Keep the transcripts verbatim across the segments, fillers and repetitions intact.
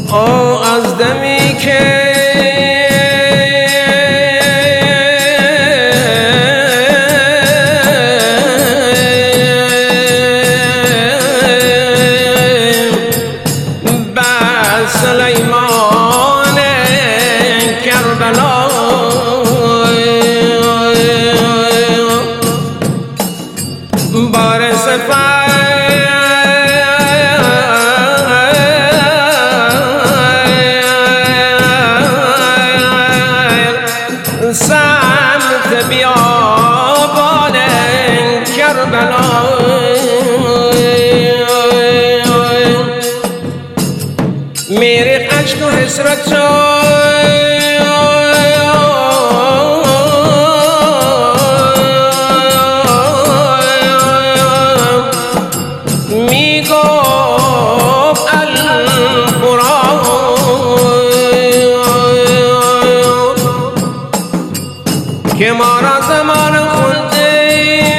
او از دمی که بر سلیمان کربلا بار سفر سمت بیابان کربلا میره عشق و حسرت که ما را زمان خلده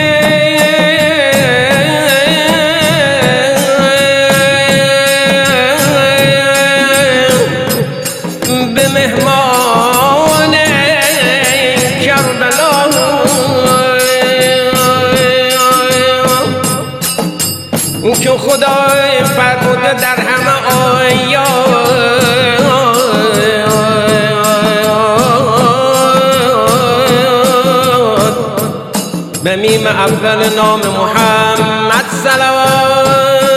به مهمان کربلا که خدای فرموده در همه آیات به میم اول نام محمد صلوات